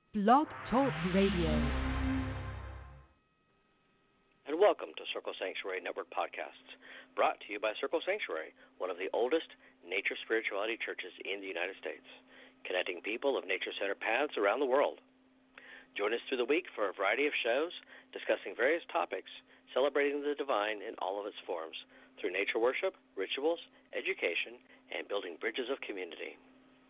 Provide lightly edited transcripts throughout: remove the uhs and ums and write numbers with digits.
Blog Talk Radio. And welcome to Circle Sanctuary Network Podcasts, brought to you by Circle Sanctuary, one of the oldest nature spirituality churches in the United States, connecting people of nature-centered paths around the world. Join us through the week for a variety of shows discussing various topics, celebrating the divine in all of its forms, through nature worship, rituals, education, and building bridges of community.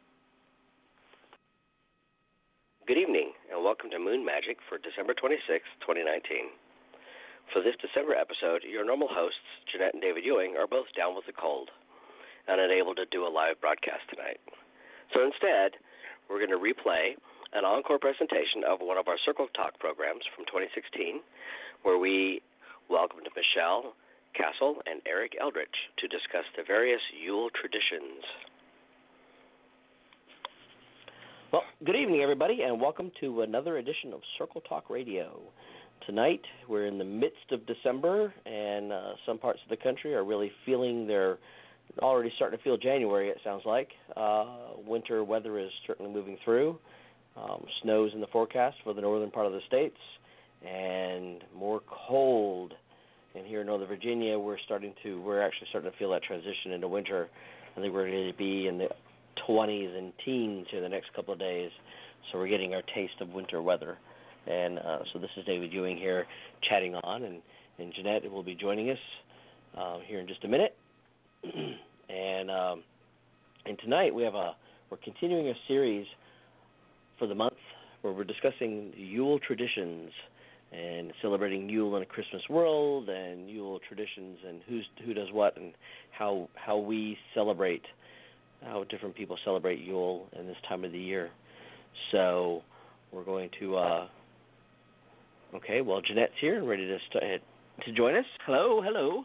Good evening, and welcome to Moon Magic for December 26, 2019. For this December episode, your normal hosts, Jeanette and David Ewing, are both down with a cold and unable to do a live broadcast tonight. So instead, we're going to replay an encore presentation of one of our Circle Talk programs from 2016, where we welcomed Michelle Castle and Eric Eldridge to discuss the various Yule traditions. Well, good evening, everybody, and welcome to another edition of Circle Talk Radio. Tonight, we're in the midst of December, and some parts of the country are really feeling they're already starting to feel January, it sounds like. Winter weather is certainly moving through. Snow's in the forecast for the northern part of the states, and more cold. And here in Northern Virginia, we're actually starting to feel that transition into winter. I think we're going to be in the 20s and teens here the next couple of days, so we're getting our taste of winter weather. And so this is David Ewing here chatting on, and Jeanette will be joining us here in just a minute. And tonight we're continuing a series for the month where we're discussing Yule traditions and celebrating Yule in a Christmas world, and Yule traditions and who does what, and how we celebrate, how different people celebrate Yule in this time of the year. So we're going to, okay, well, Jeanette's here and ready to join us. Hello. Hello.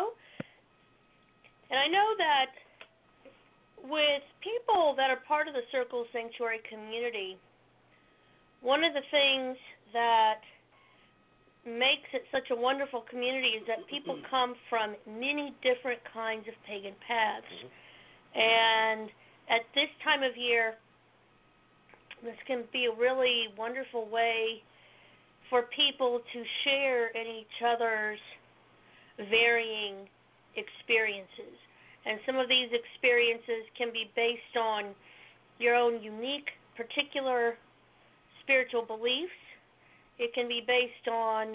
And I know that with people that are part of the Circle Sanctuary community, one of the things that makes it such a wonderful community is that people come from many different kinds of pagan paths. And at this time of year, this can be a really wonderful way for people to share in each other's varying experiences. And some of these experiences can be based on your own unique, particular spiritual beliefs. It can be based on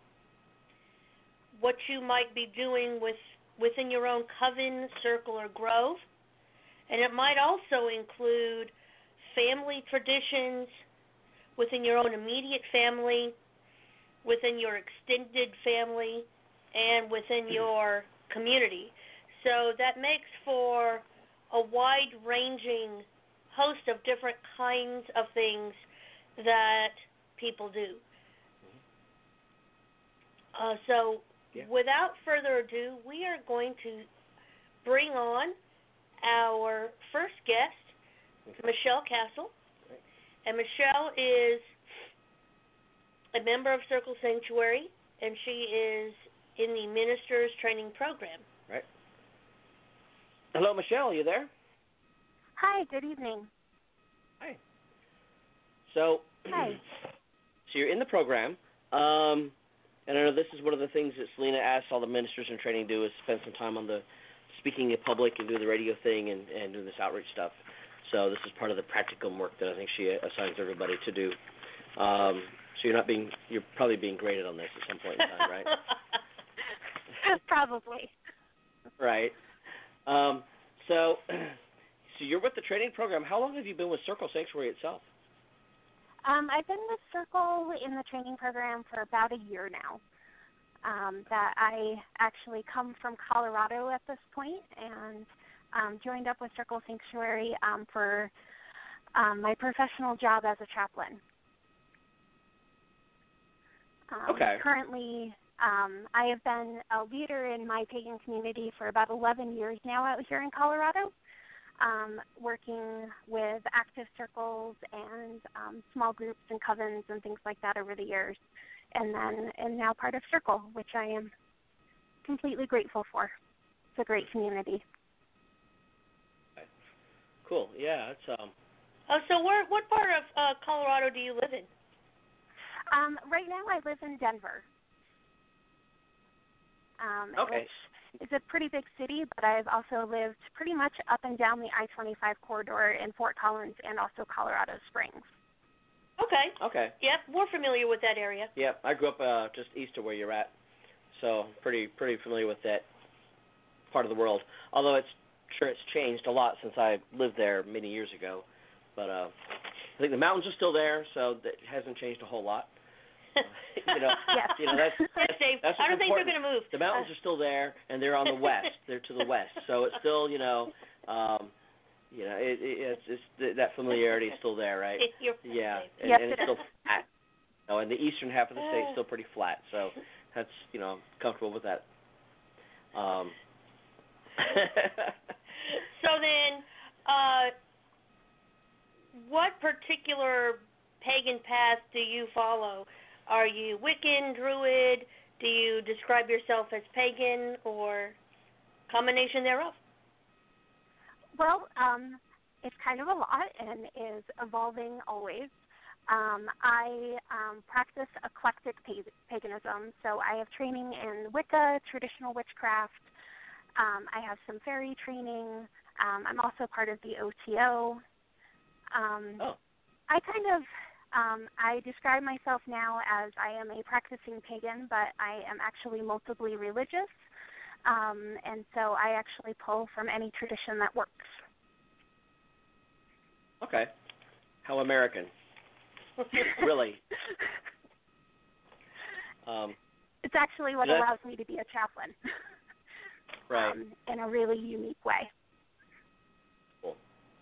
what you might be doing within your own coven, circle, or grove. And it might also include family traditions within your own immediate family, within your extended family, and within your community. So that makes for a wide-ranging host of different kinds of things that people do. Without further ado, we are going to bring on our first guest, Michelle Castle. Right. And Michelle is a member of Circle Sanctuary, and she is in the Ministers Training Program. Right. Hello, Michelle, are you there? Hi, good evening. Hi. So, Hi. So you're in the program, and I know this is one of the things that Selena asks all the ministers in training to do is spend some time on the speaking in public and doing the radio thing and doing this outreach stuff. So this is part of the practicum work that I think she assigns everybody to do. So you're probably being graded on this at some point in time, right? Probably. Right. So you're with the training program. How long have you been with Circle Sanctuary itself? I've been with Circle in the training program for about a year now. That I actually come from Colorado at this point and joined up with Circle Sanctuary for my professional job as a chaplain. Okay. Currently, I have been a leader in my pagan community for about 11 years now out here in Colorado, working with active circles and small groups and covens and things like that over the years. And now part of Circle, which I am completely grateful for. It's a great community. Cool. Yeah, it's So what part of Colorado do you live in? Right now I live in Denver. Okay. It's a pretty big city, but I've also lived pretty much up and down the I-25 corridor in Fort Collins and also Colorado Springs. Okay. Okay. Yep, we're familiar with that area. Yep, I grew up just east of where you're at, so pretty familiar with that part of the world. Although it's changed a lot since I lived there many years ago, but I think the mountains are still there, so it hasn't changed a whole lot. Yes. That's Dave. what's I don't think they're important. going to move. The mountains are still there, and they're on the west. They're to the west, so it's still, it's that familiarity is still there, right? Yeah, and, yes, and it's still flat. And the eastern half of the state is still pretty flat, so that's comfortable with that. So then, what particular pagan path do you follow? Are you Wiccan, Druid? Do you describe yourself as pagan, or combination thereof? Well, it's kind of a lot and is evolving always. I practice eclectic paganism, so I have training in Wicca, traditional witchcraft. I have some fairy training. I'm also part of the OTO. I kind of I describe myself now as I am a practicing pagan, but I am actually multiply religious, and so I actually pull from any tradition that works. Okay. How American. Really. It's actually what allows me to be a chaplain. Right. In a really unique way. Cool.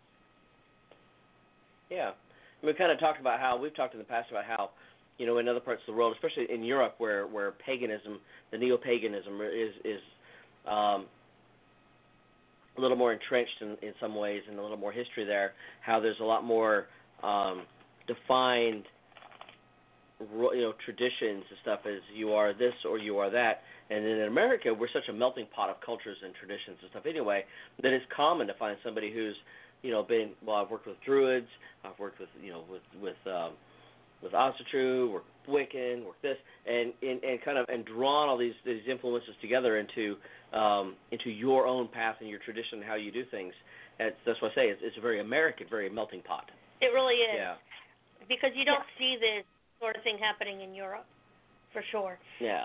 Yeah. We kind of talked about how, we've talked in the past about how, in other parts of the world, especially in Europe where paganism, the neo-paganism is a little more entrenched in some ways and a little more history there, how there's a lot more defined traditions and stuff as you are this or you are that. And in America, we're such a melting pot of cultures and traditions and stuff anyway, that it's common to find somebody who's, I've worked with Druids, I've worked with, with Asatru, worked with Wiccan, worked this, and drawn all these influences together into your own path and your tradition and how you do things. That's why I say it's a very American, very melting pot. It really is. Yeah. Because you don't see this sort of thing happening in Europe, for sure. Yeah.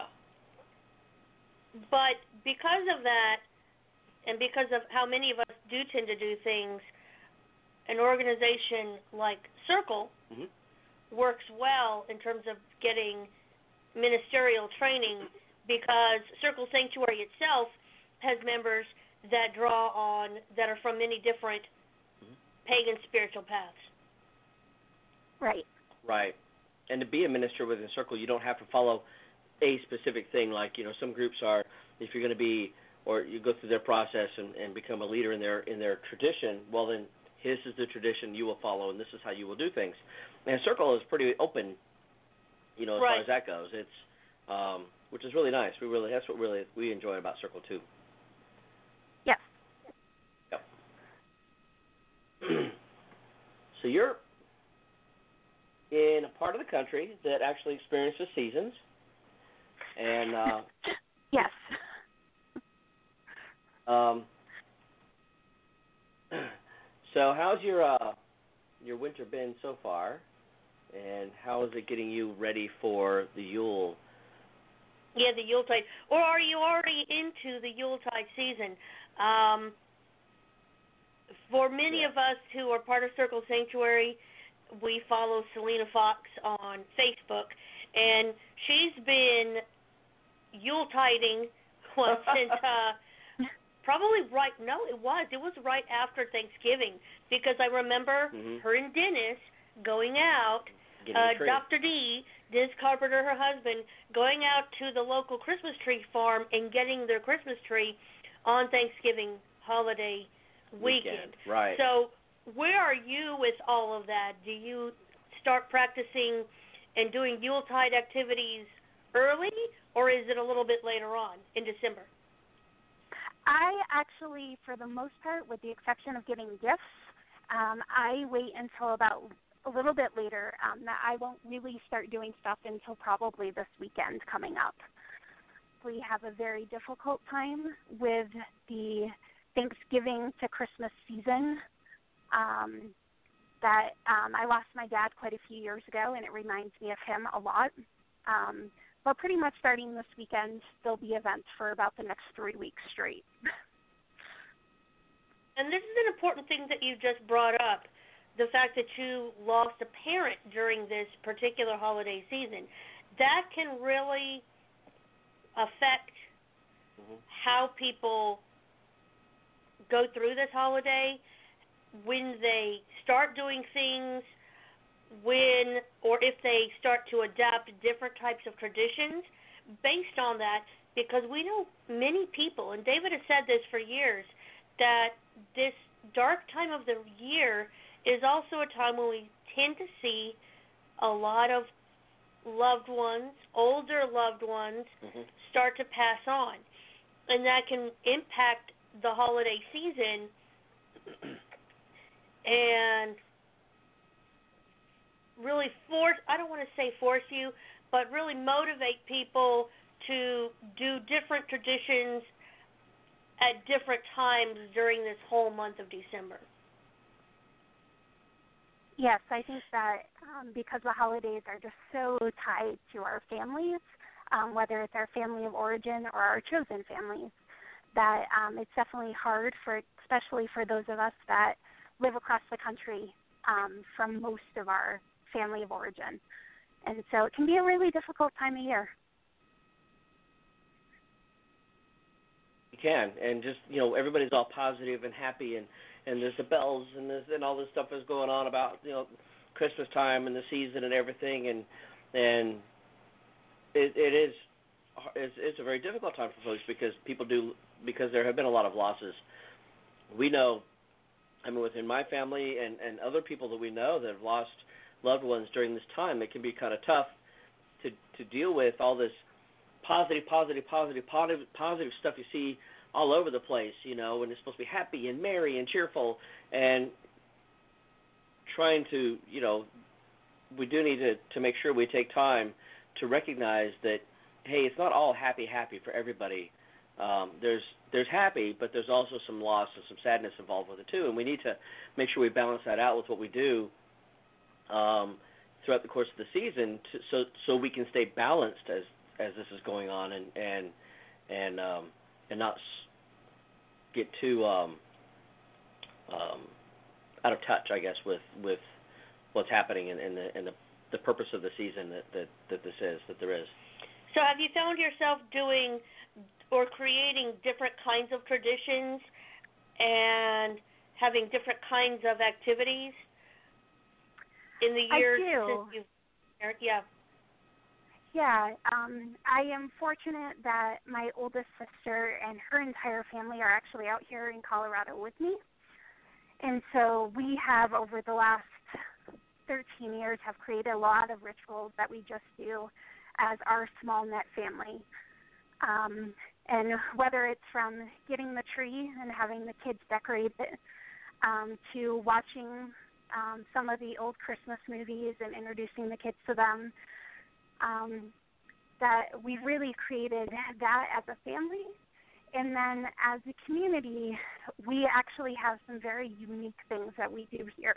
But because of that, and because of how many of us do tend to do things, an organization like Circle works well in terms of getting ministerial training, because Circle Sanctuary itself has members that are from many different pagan spiritual paths. Right. Right. And to be a minister within Circle, you don't have to follow a specific thing. Like, some groups are, if you're going to be, or you go through their process and become a leader in their tradition, well then, this is the tradition you will follow, and this is how you will do things. And Circle is pretty open, as far as that goes. It's, which is really nice. That's what we enjoy about Circle too. Yes. Yep. So you're in a part of the country that actually experiences seasons, and yes. So how's your winter been so far, and how is it getting you ready for the Yule? Yeah, the Yuletide. Or are you already into the Yuletide season? For many of us who are part of Circle Sanctuary, we follow Selena Fox on Facebook, and she's been Yuletiding since probably it was right after Thanksgiving, because I remember her and Dennis going out, Dr. D, Dennis Carpenter, her husband, going out to the local Christmas tree farm and getting their Christmas tree on Thanksgiving holiday weekend. Right. So where are you with all of that? Do you start practicing and doing Yuletide activities early, or is it a little bit later on in December? I actually, for the most part, with the exception of getting gifts, I wait until about a little bit later, that I won't really start doing stuff until probably this weekend coming up. We have a very difficult time with the Thanksgiving to Christmas season. I lost my dad quite a few years ago, and it reminds me of him a lot. But pretty much starting this weekend, there'll be events for about the next 3 weeks straight. And this is an important thing that you just brought up, the fact that you lost a parent during this particular holiday season. That can really affect how people go through this holiday, when they start doing things, when or if they start to adapt different types of traditions based on that, because we know many people, and David has said this for years, that this dark time of the year is also a time when we tend to see a lot of loved ones, older loved ones, start to pass on. And that can impact the holiday season and really I don't want to say force you, but really motivate people to do different traditions at different times during this whole month of December. Yes, I think that because the holidays are just so tied to our families, whether it's our family of origin or our chosen families, that it's definitely hard, especially for those of us that live across the country from most of our family of origin. And so it can be a really difficult time of year. You can, and just, everybody's all positive and happy, and there's the bells and all this stuff is going on about, Christmas time and the season and everything, and it's a very difficult time for folks because there have been a lot of losses. We know, within my family and other people that we know that have lost loved ones during this time, it can be kind of tough to deal with all this positive stuff you see all over the place, when it's supposed to be happy and merry and cheerful, and trying to, we do need to make sure we take time to recognize that, hey, it's not all happy for everybody. There's happy, but there's also some loss and some sadness involved with it too, and we need to make sure we balance that out with what we do throughout the course of the season, so we can stay balanced as this is going on, and not get too out of touch, I guess, with what's happening and the purpose of the season that there is. So have you found yourself doing or creating different kinds of traditions and having different kinds of activities in the years since you've married? Yeah. Yeah, I am fortunate that my oldest sister and her entire family are actually out here in Colorado with me. And so we have, over the last 13 years, have created a lot of rituals that we just do as our small knit family. And whether it's from getting the tree and having the kids decorate it, to watching some of the old Christmas movies and introducing the kids to them, that we've really created that as a family. And then as a community, we actually have some very unique things that we do here.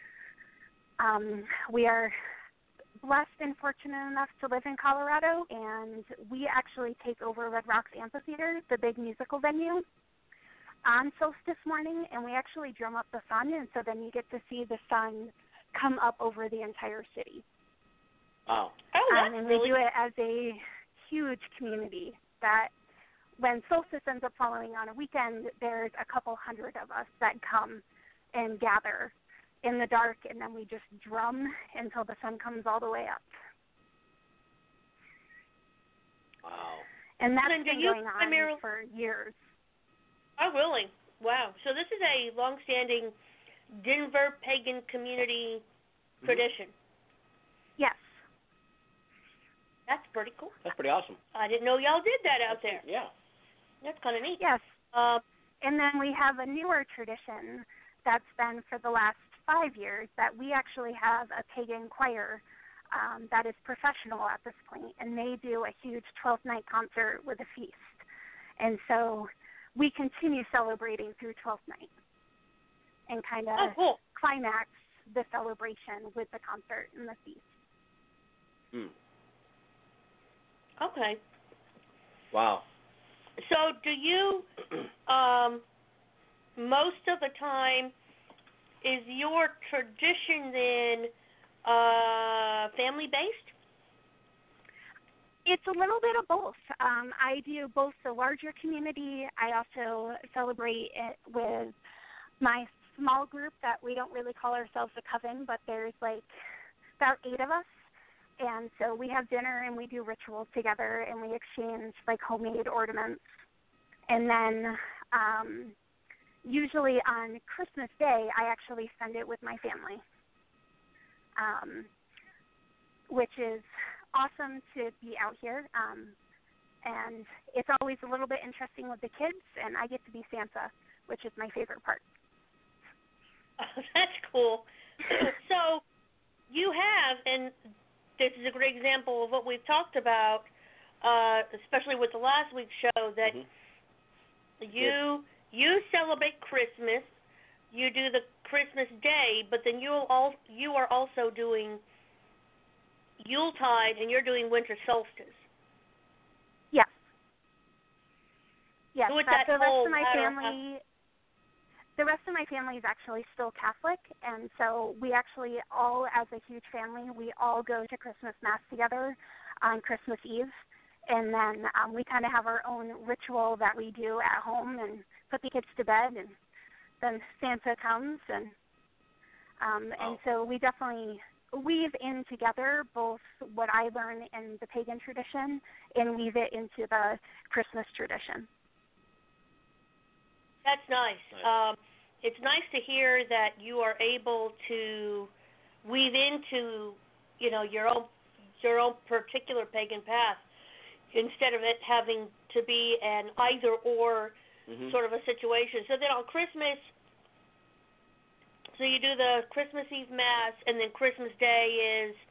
We are blessed and fortunate enough to live in Colorado, and we actually take over Red Rocks Amphitheater, the big musical venue, on solstice morning, and we actually drum up the sun, and so then you get to see the sun come up over the entire city. Wow. And we do it as a huge community that when solstice ends up falling on a weekend, there's a couple hundred of us that come and gather in the dark, and then we just drum until the sun comes all the way up. Wow. And that's been going on for years. Oh, really? Wow. So this is a long-standing Denver pagan community tradition. Yes. That's pretty cool. That's pretty awesome. I didn't know y'all did that out there. Yeah. That's kind of neat. Yes. And then we have a newer tradition that's been for the last 5 years that we actually have a pagan choir that is professional at this point, and they do a huge 12th-night concert with a feast. And so we continue celebrating through 12th night and kind of climax the celebration with the concert and the feast. Okay. Wow. So do you, most of the time, is your tradition then family-based? It's a little bit of both. I do both the larger community. I also celebrate it with my small group that we don't really call ourselves a coven, but there's like about 8 of us. And so we have dinner and we do rituals together and we exchange like homemade ornaments. And then usually on Christmas Day, I actually spend it with my family, which is awesome to be out here. And it's always a little bit interesting with the kids, and I get to be Santa, which is my favorite part. Oh, that's cool. So you have, and this is a great example of what we've talked about, especially with the last week's show, that you celebrate Christmas, you do the Christmas Day, but then you are also doing Yuletide, and you're doing winter solstice. Yes. Yes. So with that that the whole rest of my family. The rest of my family is actually still Catholic, and so we actually all, as a huge family, we all go to Christmas Mass together on Christmas Eve, and then we kind of have our own ritual that we do at home and put the kids to bed, and then Santa comes, and so we definitely weave in together both what I learn in the pagan tradition and weave it into the Christmas tradition. That's nice. It's nice to hear that you are able to weave into, your own particular pagan path instead of it having to be an either-or sort of a situation. So then on Christmas, so you do the Christmas Eve Mass, and then Christmas Day is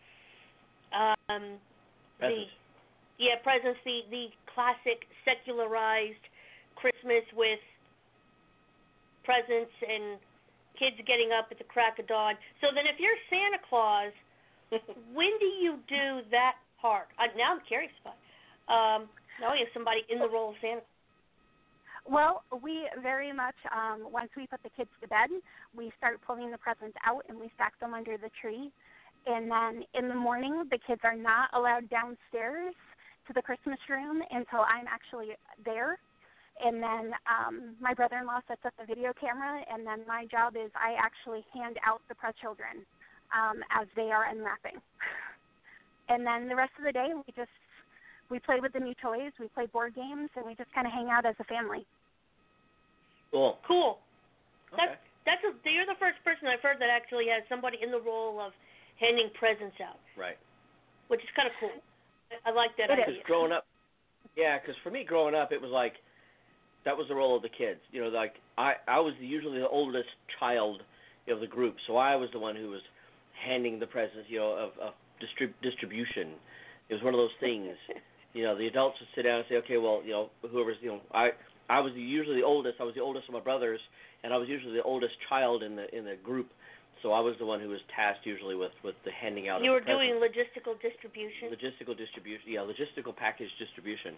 presents, the classic secularized Christmas with presents and kids getting up at the crack of dawn. So then if you're Santa Claus, when do you do that part? Now I'm curious about it. Now you have somebody in the role of Santa Claus. Well, we very much, once we put the kids to bed, we start pulling the presents out and we stack them under the tree. And then in the morning, the kids are not allowed downstairs to the Christmas room until I'm actually there. And then my brother-in-law sets up the video camera, and then my job is I actually hand out the children as they are unwrapping. And then the rest of the day, we play with the new toys, we play board games, and we just kind of hang out as a family. Cool. Okay. You're the first person I've heard that actually has somebody in the role of handing presents out. Right. Which is kind of cool. I like that idea. Because for me growing up, it was like, that was the role of the kids. Like I was usually the oldest child of the group, so I was the one who was handing the presents, of distribution. It was one of those things. The adults would sit down and say, okay, well, whoever's, I was usually the oldest. I was the oldest of my brothers, and I was usually the oldest child in the group. So I was the one who was tasked usually with the handing out. You were of the presents. doing logistical distribution. Logistical package distribution.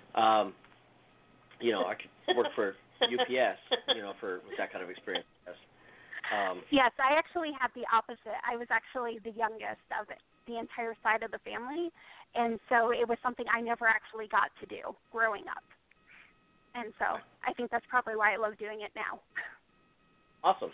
I could work for UPS, for that kind of experience. Yes, I actually had the opposite. I was actually the youngest of the entire side of the family, and so it was something I never actually got to do growing up. And so I think that's probably why I love doing it now. Awesome.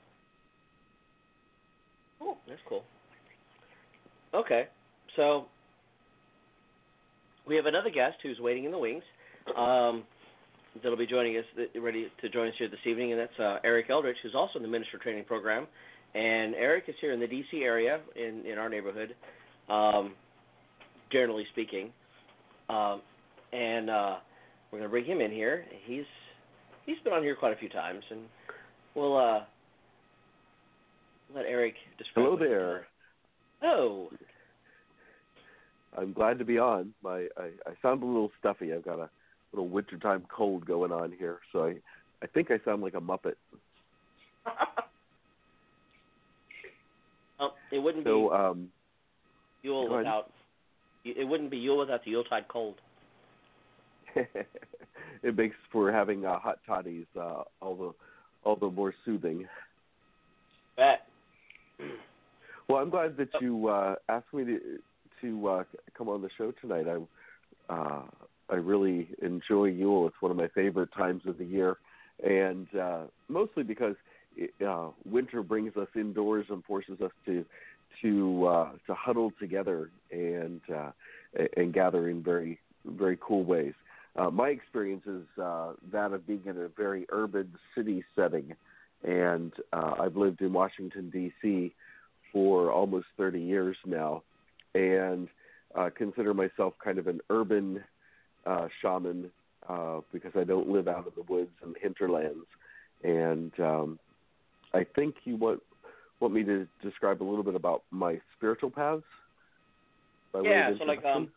Cool. That's cool. Okay, so we have another guest who's waiting in the wings. That'll be joining us, ready to join us here this evening, and that's Eric Eldridge, who's also in the Minister Training Program. And Eric is here in the D.C. area, in our neighborhood, generally speaking. And we're going to bring him in here. He's been on here quite a few times, and we'll let Eric describe. Hello there. Oh. I'm glad to be on. I sound a little stuffy. I've got a little wintertime cold going on here, so I think I sound like a Muppet. It wouldn't be Yule without. It wouldn't be Yule without the Yuletide cold. It makes for having hot toddies all the more soothing. Bet. Well, I'm glad that you asked me to come on the show tonight. I really enjoy Yule. It's one of my favorite times of the year, and mostly because winter brings us indoors and forces us to huddle together and gather in very, very cool ways. My experience is that of being in a very urban city setting, and I've lived in Washington, D.C. for almost 30 years now, and consider myself kind of an urban shaman because I don't live out in the woods and hinterlands. And I think you want me to describe a little bit about my spiritual paths? Yeah, so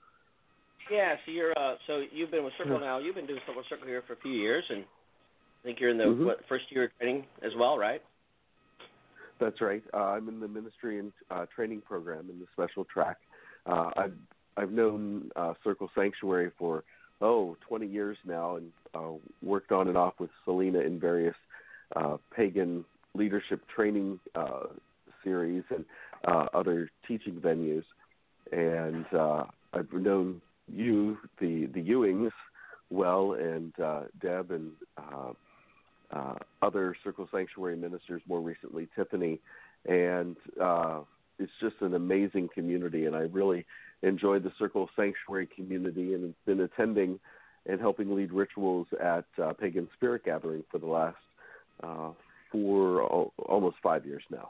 you've been with Circle now. You've been doing stuff with Circle here for a few years, and I think you're in the first year of training as well, right? That's right. I'm in the ministry and training program in the special track. I've known Circle Sanctuary for 20 years now, and worked on and off with Selena in various pagan leadership training series and other teaching venues. And I've known you, the Ewings, well, and Deb and other Circle Sanctuary ministers, more recently Tiffany. And it's just an amazing community, and I really enjoyed the Circle Sanctuary community and have been attending and helping lead rituals at Pagan Spirit Gathering for the last almost 5 years now.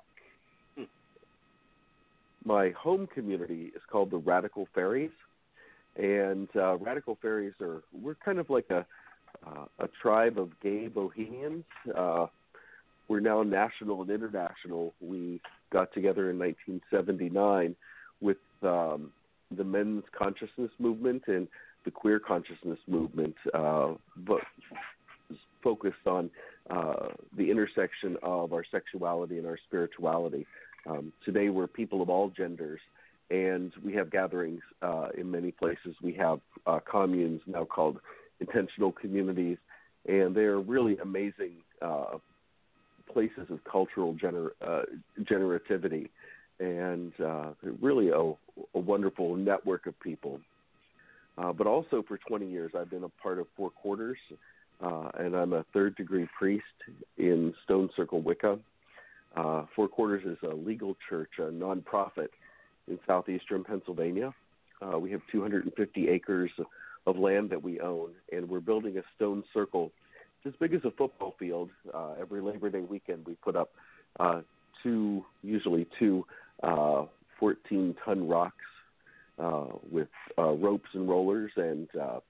My home community is called the Radical Fairies, and Radical Fairies we're kind of like a tribe of gay bohemians. We're now national and international. We got together in 1979 with the men's consciousness movement and the queer consciousness movement, but focused on the intersection of our sexuality and our spirituality. Today we're people of all genders, and we have gatherings in many places. We have communes now called intentional communities, and they're really amazing places of cultural generativity, and really a wonderful network of people. But also for 20 years, I've been a part of Four Quarters, and I'm a third-degree priest in Stone Circle Wicca. Four Quarters is a legal church, a nonprofit in southeastern Pennsylvania. We have 250 acres of land that we own, and we're building a stone circle as big as a football field. Every Labor Day weekend, we put up usually two 14-ton rocks with ropes and rollers, and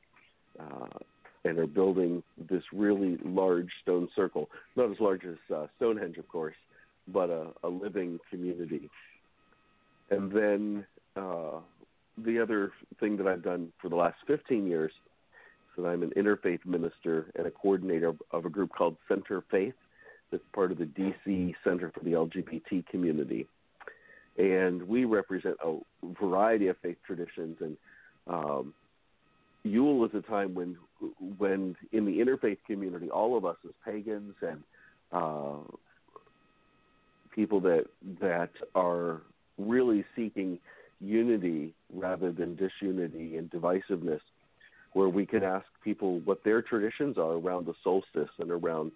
are building this really large stone circle. Not as large as Stonehenge, of course, but a living community. And then the other thing that I've done for the last 15 years is that I'm an interfaith minister and a coordinator of a group called Center Faith that's part of the D.C. Center for the LGBT community. And we represent a variety of faith traditions, and Yule is a time when in the interfaith community, all of us as pagans and people that are really seeking unity rather than disunity and divisiveness, where we can ask people what their traditions are around the solstice and around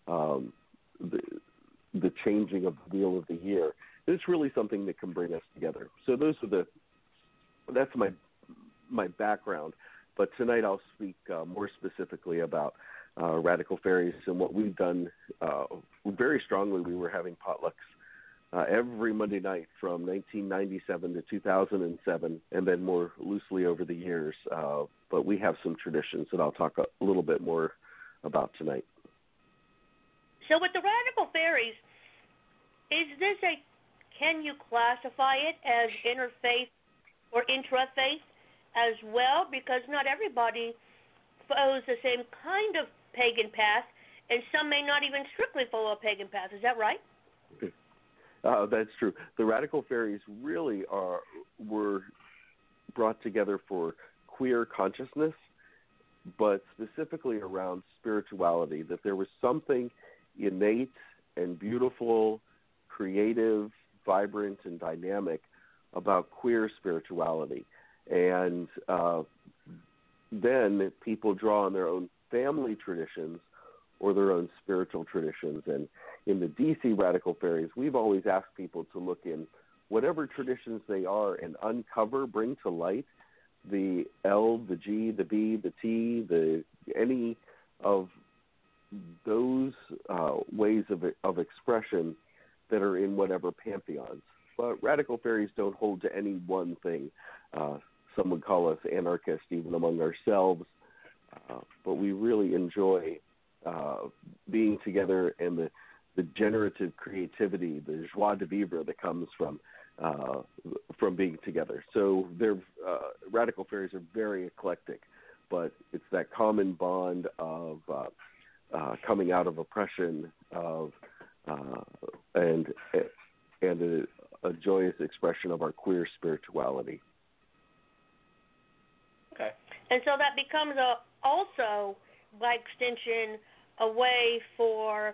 the changing of the wheel of the year. It's really something that can bring us together. So that's my background. But tonight I'll speak more specifically about Radical Fairies and what we've done very strongly. We were having potlucks every Monday night from 1997 to 2007, and then more loosely over the years. But we have some traditions that I'll talk a little bit more about tonight. So with the Radical Fairies, is this a can you classify it as interfaith or intrafaith as well? Because not everybody follows the same kind of pagan path, and some may not even strictly follow a pagan path. Is that right? That's true. The Radical Fairies really were brought together for queer consciousness, but specifically around spirituality, that there was something innate and beautiful, creative, vibrant, and dynamic about queer spirituality. And then people draw on their own family traditions or their own spiritual traditions. And in the DC Radical Fairies, we've always asked people to look in whatever traditions they are and uncover, bring to light the L, the G, the B, the T, any of those ways of expression that are in whatever pantheons. But Radical Fairies don't hold to any one thing. Some would call us anarchists, even among ourselves. But we really enjoy being together, and the generative creativity, the joie de vivre that comes from being together. So Radical Fairies are very eclectic, but it's that common bond of coming out of oppression, and a joyous expression of our queer spirituality. Okay. And so that becomes also, by extension, a way for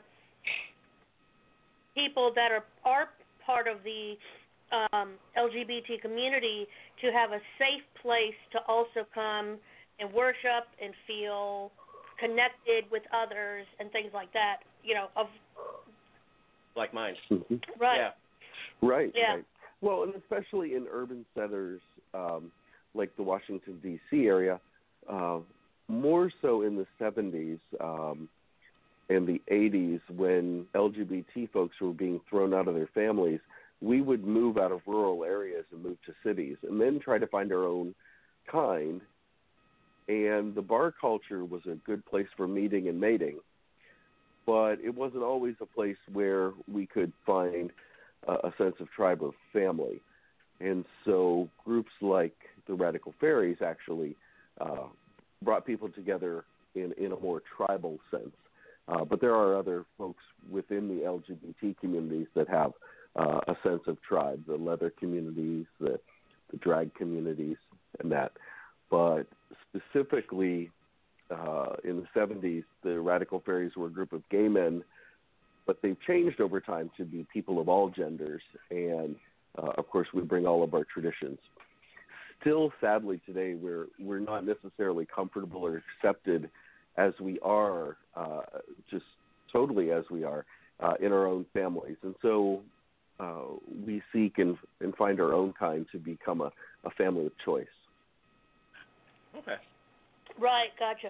people that are part of the LGBT community to have a safe place to also come and worship and feel connected with others and things like that, of like minds. Mm-hmm. Right. Yeah. Right. Yeah. Right. Well, and especially in urban centers like the Washington, D.C. area, more so in the 70s and the 80s, when LGBT folks were being thrown out of their families, we would move out of rural areas and move to cities and then try to find our own kind. And the bar culture was a good place for meeting and mating, but it wasn't always a place where we could find a sense of tribe or family. And so groups like the Radical Fairies actually brought people together in a more tribal sense. But there are other folks within the LGBT communities that have a sense of tribe, the leather communities, the drag communities, and that. But specifically in the 70s, the Radical Fairies were a group of gay men, but they've changed over time to be people of all genders. And, of course, we bring all of our traditions. Still, sadly, today, we're not necessarily comfortable or accepted as we are, just totally as we are, in our own families. And so we seek and find our own kind to become a family of choice. Okay. Right, gotcha.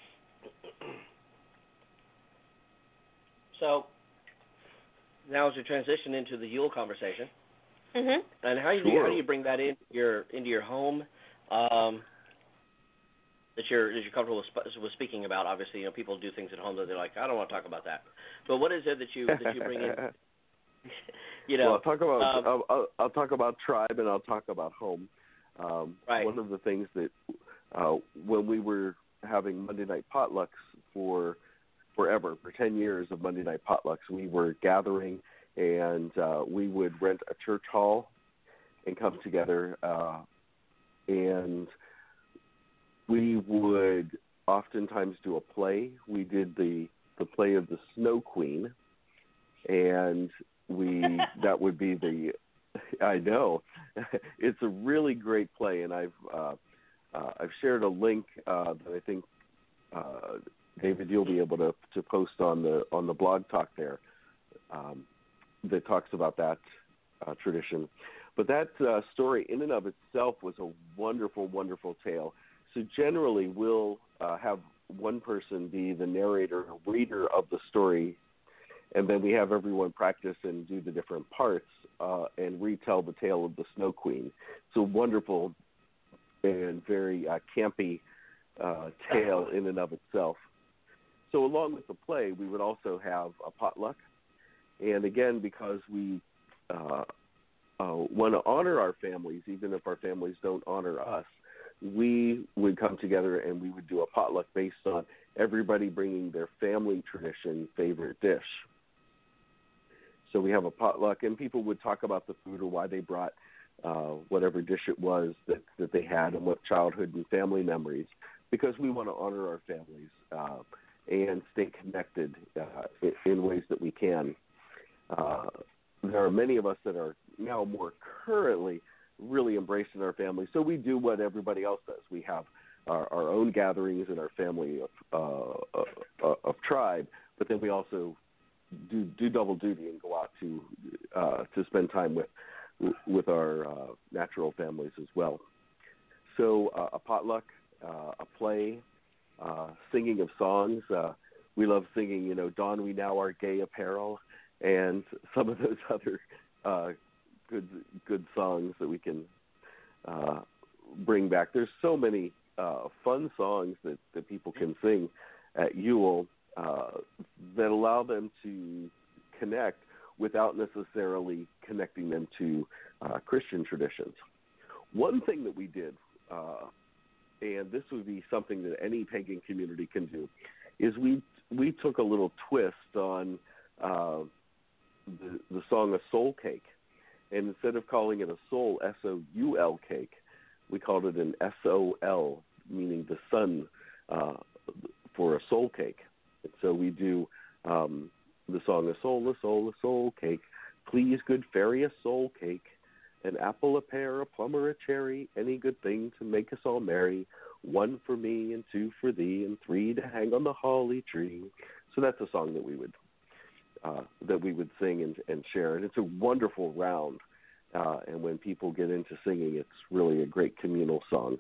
So now as we transition into the Yule conversation, Mhm. and how do you bring that into your home? That you're comfortable with speaking about. Obviously, people do things at home that they're like, I don't want to talk about that. But what is it that you bring in? Well, I'll talk about tribe, and I'll talk about home. Right. One of the things that when we were having Monday night potlucks for 10 years of Monday night potlucks, we were gathering, and we would rent a church hall and come together, and we would oftentimes do a play. We did the play of the Snow Queen, and that would be I know, it's a really great play, and I've shared a link that I think David, you'll be able to post on the blog talk there that talks about that tradition. But that story in and of itself was a wonderful, wonderful tale. So generally we'll have one person be the narrator or reader of the story, and then we have everyone practice and do the different parts and retell the tale of the Snow Queen. It's a wonderful and very campy tale in and of itself. So along with the play, we would also have a potluck. And again, because we want to honor our families, even if our families don't honor us, we would come together and we would do a potluck based on everybody bringing their family tradition favorite dish. So we have a potluck, and people would talk about the food or why they brought whatever dish it was that they had and what childhood and family memories, because we want to honor our families and stay connected in ways that we can. There are many of us that are now more currently really embracing our family, so we do what everybody else does. We have our own gatherings in our family of tribe, but then we also do double duty and go out to spend time with our natural families as well. So a potluck, a play, singing of songs. We love singing, Don We Now Our Gay Apparel, and some of those other good songs that we can bring back. There's so many fun songs that people can sing at Yule that allow them to connect without necessarily connecting them to Christian traditions. One thing that we did, and this would be something that any pagan community can do, is we took a little twist on the song A Soul Cake. And instead of calling it a soul, S-O-U-L cake, we called it an S-O-L, meaning the sun, for a soul cake. And so we do the song, a soul cake. Please, good fairy, a soul cake. An apple, a pear, a plum, or a cherry. Any good thing to make us all merry. 1 for me, and 2 for thee, and 3 to hang on the holly tree. So that's a song that we would sing and share. And it's a wonderful round. And when people get into singing, it's really a great communal song.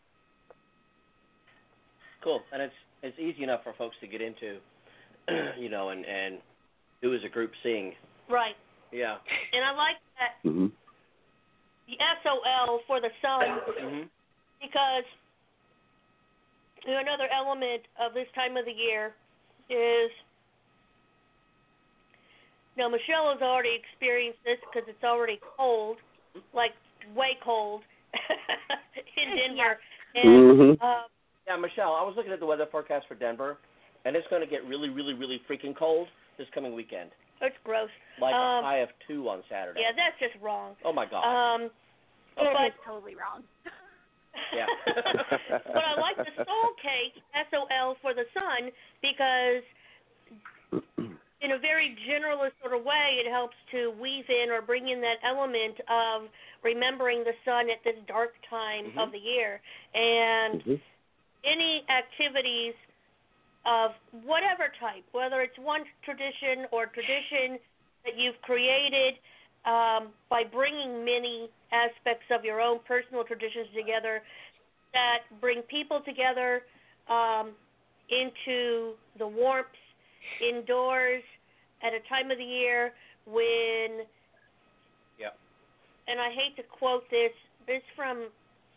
Cool. And it's easy enough for folks to get into, and do as a group sing. Right. Yeah. And I like that, Mm-hmm. the SOL for the sun, because another element of this time of the year is, now Michelle has already experienced this because it's already cold, like way cold in Denver. And, yeah, Michelle, I was looking at the weather forecast for Denver, and it's going to get really, really, really freaking cold this coming weekend. It's gross. Like a high of 2 on Saturday. Yeah, that's just wrong. Oh, my God. It's totally wrong. Yeah. But I like the soul cake, SOL for the sun, because in a very generalist sort of way, it helps to weave in or bring in that element of remembering the sun at this dark time of the year. And any activities of whatever type, whether it's one tradition or tradition that you've created by bringing many aspects of your own personal traditions together that bring people together into the warmth indoors at a time of the year when, and I hate to quote this from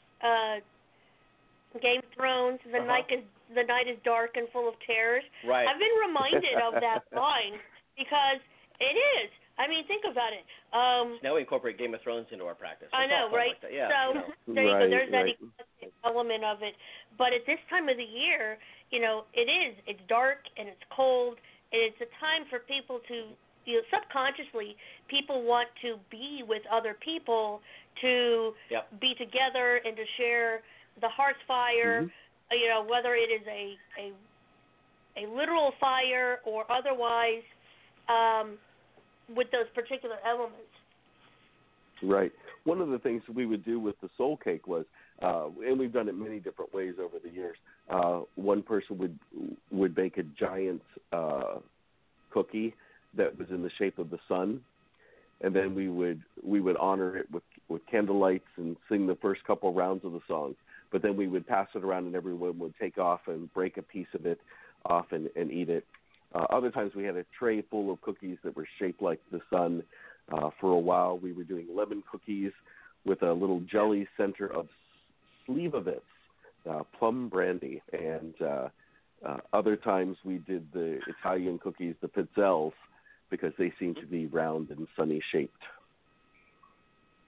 Game of Thrones, the night is dark and full of terrors. Right. I've been reminded of that line because it is. I mean, think about it. Now we incorporate Game of Thrones into our practice. I know, right? Like yeah, so there you go. There's that element of it. But at this time of the year, it's dark and it's cold, and it's a time for people to, subconsciously, people want to be with other people, to be together and to share the hearth fire, whether it is a literal fire or otherwise, with those particular elements. Right. One of the things we would do with the soul cake was, and we've done it many different ways over the years, one person would bake a giant cookie that was in the shape of the sun, and then we would honor it with candlelights and sing the first couple rounds of the song. But then we would pass it around and everyone would take off and break a piece of it off and eat it. Other times we had a tray full of cookies that were shaped like the sun. For a while we were doing lemon cookies with a little jelly center of Slivovitz, plum brandy. And other times we did the Italian cookies, the pizzelles, because they seem to be round and sunny shaped.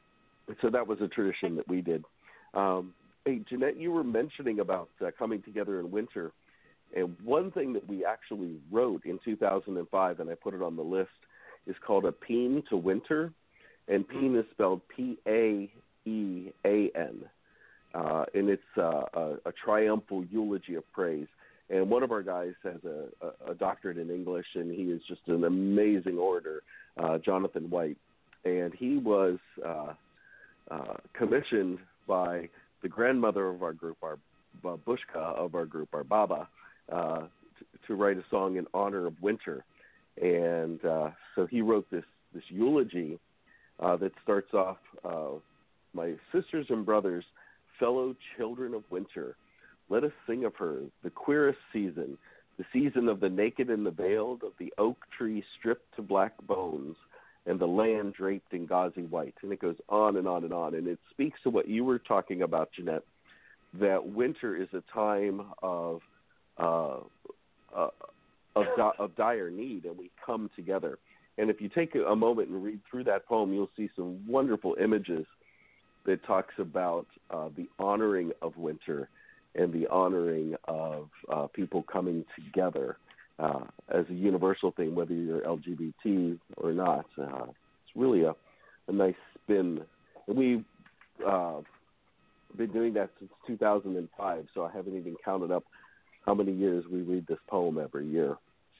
So that was a tradition that we did. Hey, Jeanette, you were mentioning about coming together in winter. And one thing that we actually wrote in 2005, and I put it on the list, is called A Peen to Winter. And peen is spelled P-A-E-A-N. And it's a triumphal eulogy of praise. And one of our guys has a doctorate in English, and he is just an amazing orator, Jonathan White. And he was commissioned by the grandmother of our group, our Babushka of our group, our Baba, to write a song in honor of winter. And so he wrote this eulogy that starts off, my sisters and brothers, fellow children of winter, let us sing of her, the queerest season, the season of the naked and the veiled, of the oak tree stripped to black bones, and the land draped in gauzy white. And it goes on and on and on. And it speaks to what you were talking about, Jeanette, that winter is a time of dire need, and we come together. And if you take a moment and read through that poem, you'll see some wonderful images that talks about the honoring of winter and the honoring of people coming together as a universal thing, whether you're LGBT or not. It's really a nice spin. And we've been doing that since 2005, so I haven't even counted up how many years we read this poem every year.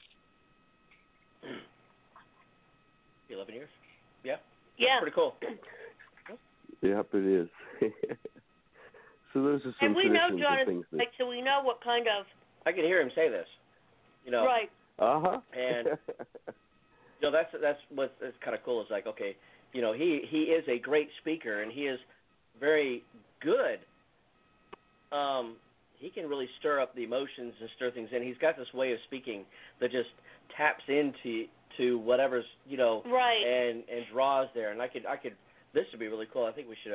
11 years? Yeah. Yeah. Pretty cool. Yep, it is. So those are some and we know traditions and Jonathan, things that... so we know what kind of... I can hear him say this. Right. Uh-huh. And that's what's kind of cool. Is like, okay, he is a great speaker, and he is very good. He can really stir up the emotions and stir things in. He's got this way of speaking that just taps into whatever's right, and draws there. And I could this would be really cool. I think we should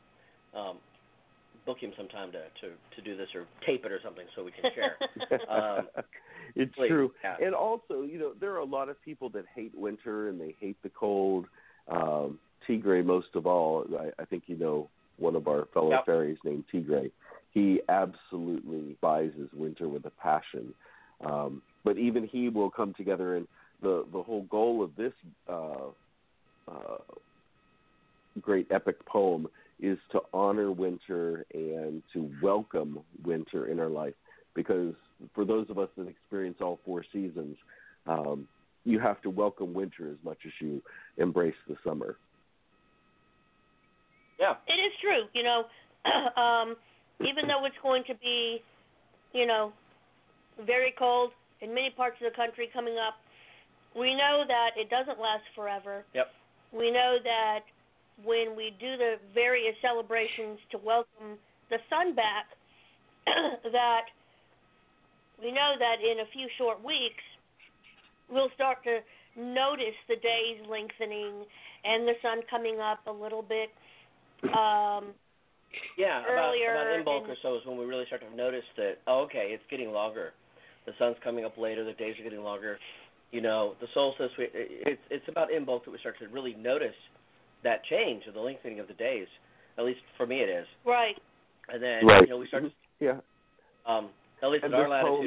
book him sometime to do this, or tape it or something so we can share. It's please. true. Yeah. And also, there are a lot of people that hate winter and they hate the cold. Tigray, most of all, I think one of our fellow fairies named Tigray. He absolutely despises winter with a passion. But even he will come together, and the whole goal of this great epic poem is to honor winter and to welcome winter in our life. Because for those of us that experience all four seasons, you have to welcome winter as much as you embrace the summer. Yeah. It is true. Even though it's going to be, very cold in many parts of the country coming up, we know that it doesn't last forever. Yep. We know that when we do the various celebrations to welcome the sun back, that we know that in a few short weeks, we'll start to notice the days lengthening and the sun coming up a little bit earlier. About in bulk or so is when we really start to notice that, it's getting longer. The sun's coming up later, the days are getting longer. The solstice, it's about in bulk that we start to really notice that change of the lengthening of the days. At least for me it is. Right. And then, we start to, at least in our latitude,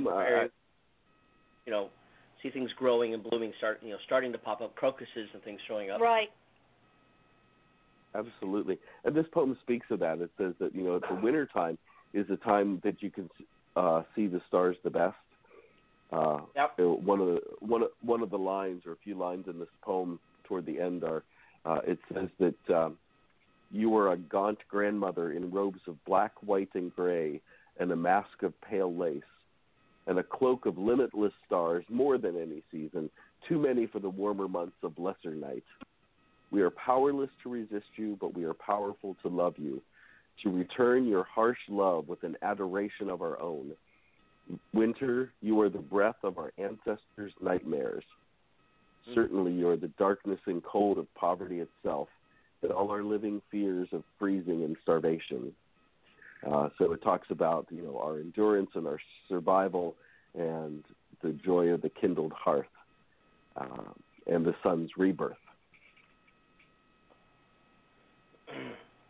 see things growing and blooming, starting to pop up, crocuses and things showing up. Right. Absolutely. And this poem speaks of that. It says that, the winter time is a time that you can see the stars the best. One of the lines, or a few lines in this poem toward the end are, it says that you are a gaunt grandmother in robes of black, white, and gray, and a mask of pale lace, and a cloak of limitless stars, more than any season, too many for the warmer months of lesser night. We are powerless to resist you, but we are powerful to love you, to return your harsh love with an adoration of our own. Winter, you are the breath of our ancestors' nightmares. Certainly you are the darkness and cold of poverty itself, and all our living fears of freezing and starvation. So it talks about, our endurance and our survival and the joy of the kindled hearth and the sun's rebirth.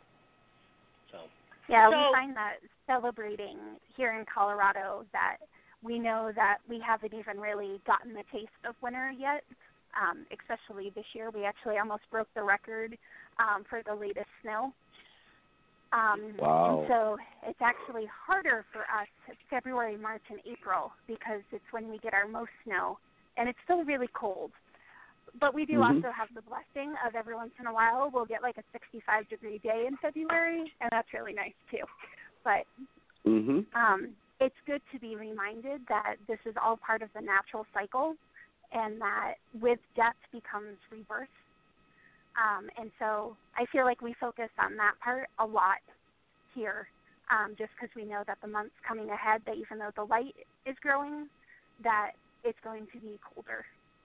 Yeah, So- we find that celebrating here in Colorado that we know that we haven't even really gotten the taste of winter yet, especially this year. We actually almost broke the record for the latest snow. Wow. And so it's actually harder for us February, March, and April because it's when we get our most snow, and it's still really cold. But we do also have the blessing of every once in a while we'll get like a 65-degree day in February, and that's really nice too. But it's good to be reminded that this is all part of the natural cycle and that with death becomes rebirth. And so I feel like we focus on that part a lot here, just because we know that the months coming ahead, that even though the light is growing, that it's going to be colder.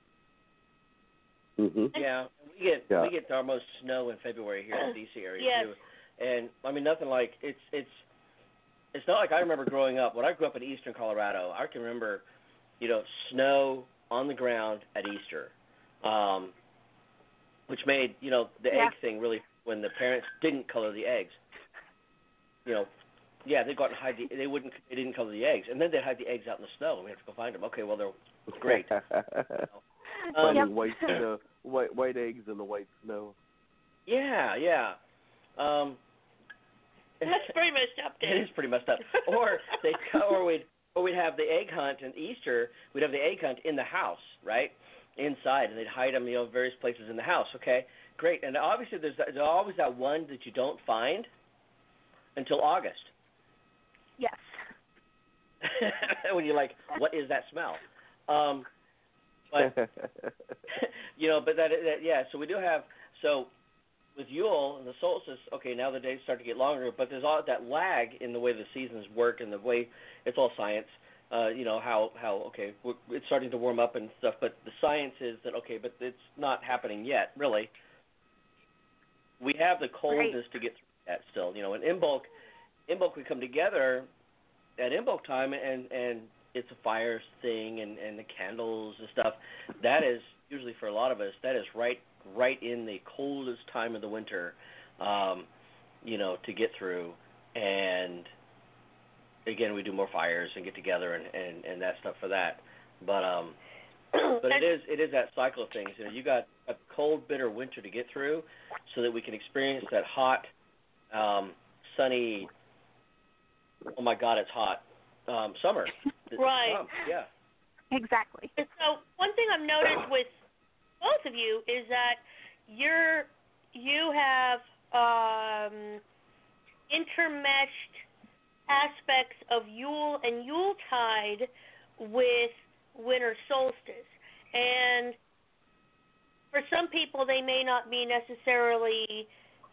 Yeah, we get our most snow in February here in the DC area Yes. too, and I mean nothing like it's not like I remember growing up. When I grew up in eastern Colorado, I can remember, snow on the ground at Easter, which made the egg thing really when the parents didn't color the eggs. They'd go out and hide they didn't color the eggs, and then they'd hide the eggs out in the snow, and we have to go find them. Okay, well they're great. Finding white snow, white eggs in the white snow. Yeah. That's pretty messed up, Dave. It is pretty messed up. Or we'd have the egg hunt in Easter. We'd have the egg hunt in the house, right, inside, and they'd hide them, various places in the house. Okay, great. And obviously, there's always that one that you don't find until August. Yes. When you're like, what is that smell? But but so we do have with Yule and the solstice. Okay, now the days start to get longer, but there's all that lag in the way the seasons work and the way it's all science. How it's starting to warm up and stuff, but the science is that but it's not happening yet, really. We have the coldness to get through that still. In Imbolc we come together at Imbolc time and it's a fire thing and the candles and stuff. That is usually for a lot of us. That is right in the coldest time of the winter, to get through. And again, we do more fires and get together and that stuff for that. But it is that cycle of things. You got a cold, bitter winter to get through, so that we can experience that hot, sunny. Oh my God, it's hot. Summer. Right. Yeah. Exactly. And so one thing I've noticed with both of you is that you have intermeshed aspects of Yule and Yuletide with winter solstice. And for some people, they may not be necessarily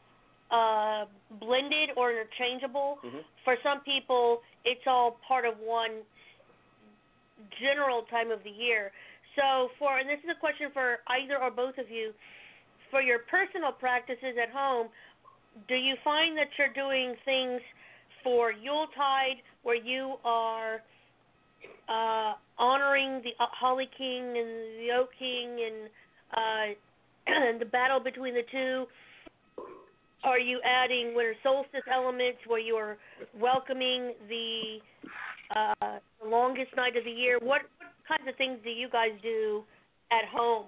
blended or interchangeable. Mm-hmm. For some people, it's all part of one general time of the year. So and this is a question for either or both of you, for your personal practices at home, do you find that you're doing things for Yuletide where you are honoring the Holly King and the Oak King and the battle between the two? Are you adding winter solstice elements where you are welcoming the longest night of the year? What kinds of things do you guys do at home?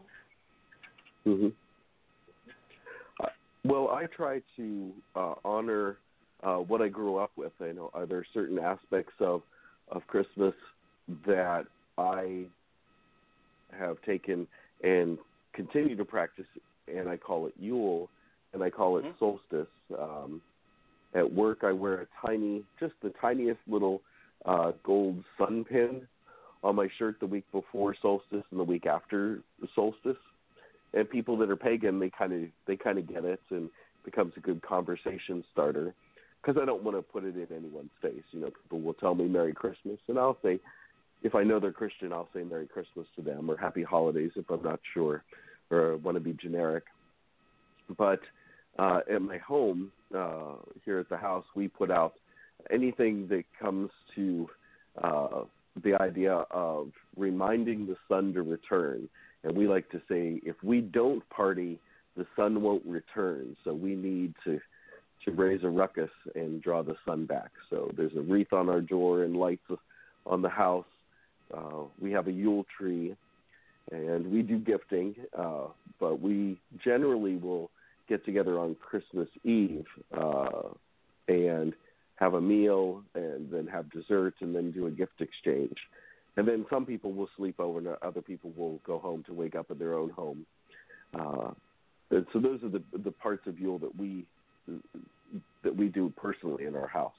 Well, I try to honor what I grew up with. I know are there certain aspects of Christmas that I have taken and continue to practice, and I call it Yule, and I call it solstice. At work, I wear just the tiniest little gold sun pin on my shirt the week before solstice and the week after the solstice. And people that are pagan, they kind of get it, and it becomes a good conversation starter. Because I don't want to put it in anyone's face. People will tell me Merry Christmas, and I'll say, if I know they're Christian, I'll say Merry Christmas to them, or Happy Holidays if I'm not sure, or want to be generic. But at my home, here at the house, we put out anything that comes to the idea of reminding the sun to return. And we like to say, if we don't party, the sun won't return. So we need to raise a ruckus and draw the sun back. So there's a wreath on our door and lights on the house. We have a Yule tree, and we do gifting, but we generally will get together on Christmas Eve and have a meal and then have dessert and then do a gift exchange. And then some people will sleep over and other people will go home to wake up in their own home. And so those are the parts of Yule that we do personally in our house.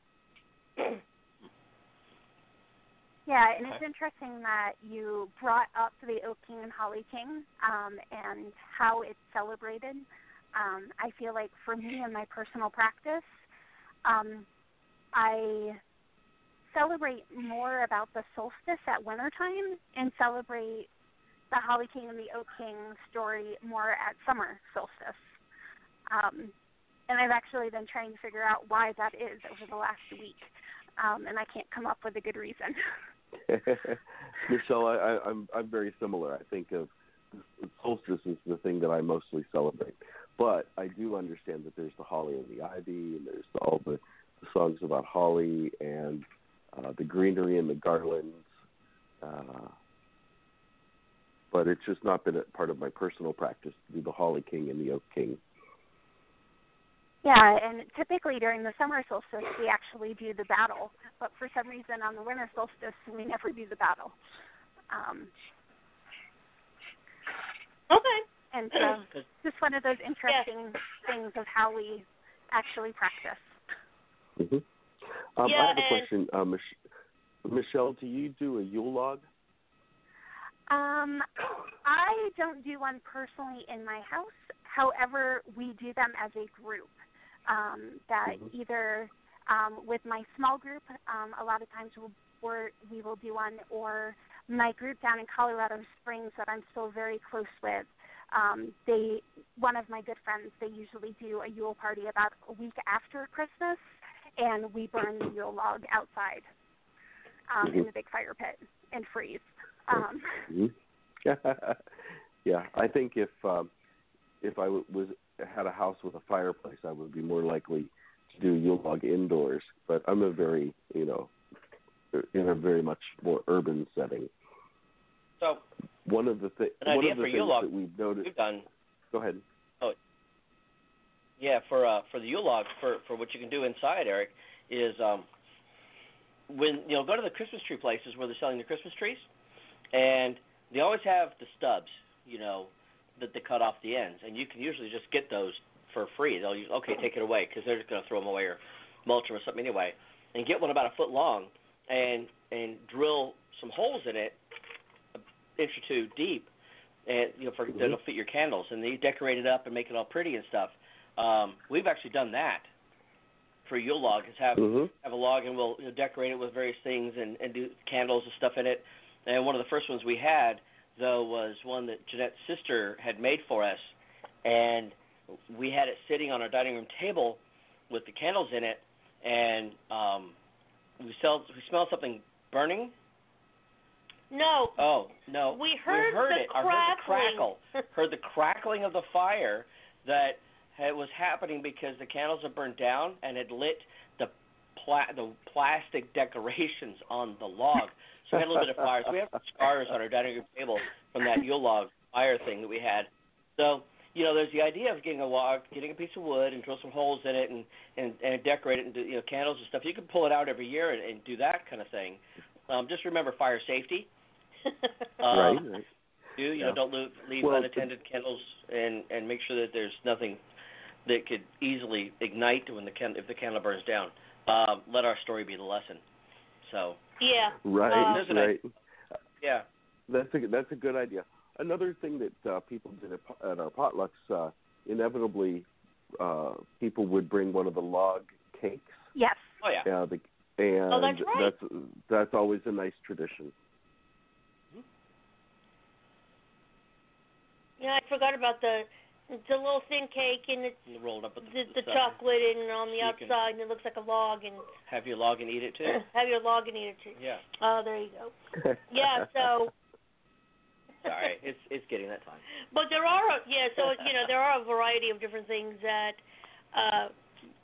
Yeah, and it's interesting that you brought up the Oak King and Holly King and how it's celebrated. I feel like for me in my personal practice, I celebrate more about the solstice at wintertime and celebrate the Holly King and the Oak King story more at summer solstice. And I've actually been trying to figure out why that is over the last week, and I can't come up with a good reason. Michelle, I'm very similar. I think of solstice is the thing that I mostly celebrate. But I do understand that there's the holly and the ivy, and there's all the songs about holly and the greenery and the garlands. But it's just not been a part of my personal practice to do the Holly King and the Oak King. Yeah, and typically during the summer solstice, we actually do the battle. But for some reason on the winter solstice, we never do the battle. Okay. And so just one of those interesting things of how we actually practice. Mm-hmm. I have a question. Michelle, do you do a Yule log? I don't do one personally in my house. However, we do them as a group. That either with my small group, a lot of times we will do one, or my group down in Colorado Springs that I'm still very close with. One of my good friends, they usually do a Yule party about a week after Christmas, and we burn the Yule log outside in the big fire pit and freeze. Yeah, I think if I had a house with a fireplace, I would be more likely to do Yule log indoors. But I'm a very, in a very much more urban setting. So one of the things that we've noticed. We've done. Go ahead. Oh, yeah. For the Yule log, for what you can do inside, Eric, is when go to the Christmas tree places where they're selling the Christmas trees, and they always have the stubs, that they cut off the ends, and you can usually just get those for free. They'll use, take it away, because they're just going to throw them away or mulch them or something anyway, and get one about a foot long and drill some holes in it, an inch or two deep, and that'll fit your candles, and then you decorate it up and make it all pretty and stuff. We've actually done that for Yule log, is have a log, and we'll decorate it with various things and do candles and stuff in it. And one of the first ones we had, though, was one that Jeanette's sister had made for us, and we had it sitting on our dining room table with the candles in it, and we smelled something burning. No. Oh, no. We heard the crackle. Heard the crackling of the fire that was happening because the candles had burned down and had lit the plastic decorations on the log. So we had a little bit of fire. So we have scars on our dining room table from that Yule log fire thing that we had. So, there's the idea of getting a log, getting a piece of wood and drill some holes in it and decorate it and do, candles and stuff. You can pull it out every year and do that kind of thing. Just remember fire safety. Right. Don't leave unattended candles, and make sure that there's nothing that could easily ignite if the candle burns down. Let our story be the lesson. So. Yeah. Right. Yeah. That's a good idea. Another thing that people did at our potlucks, inevitably, people would bring one of the log cakes. Yes. Oh yeah. That's right. That's always a nice tradition. Yeah, I forgot about the little thin cake, and it's rolled up with the chocolate and on the outside, and it looks like a log. And have your log and eat it too. Have your log and eat it too. Yeah. Oh, there you go. Yeah. So. Sorry, it's getting that time. But there are there are a variety of different things that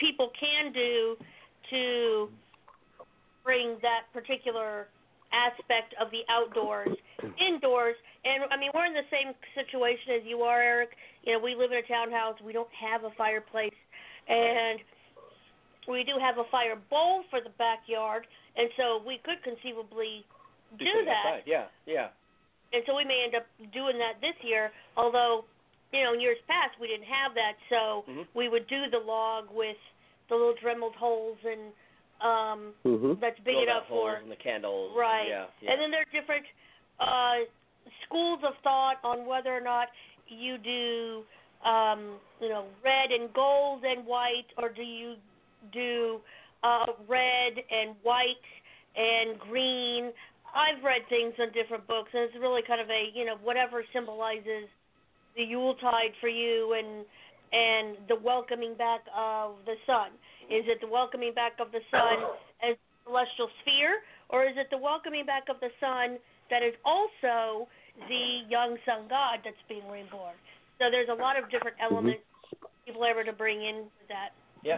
people can do to bring that particular aspect of the outdoors indoors. And I mean, we're in the same situation as you are, Eric. You know, we live in a townhouse. We don't have a fireplace, and we do have a fire bowl for the backyard, and so we could conceivably do that. Outside. Yeah. And so we may end up doing that this year, although, you know, in years past we didn't have that, so we would do the log with the little Dremeled holes and that's big enough for and the candles. Right. Yeah. And then there are different schools of thought on whether or not you do, you know, red and gold and white, or do you do red and white and green. I've read things on different books, and it's really kind of a, you know, whatever symbolizes the Yuletide for you and the welcoming back of the sun. Is it the welcoming back of the sun as a celestial sphere, or is it the welcoming back of the sun that is also the young sun god that's being reborn? So there's a lot of different elements people are able to bring in with that. Yeah.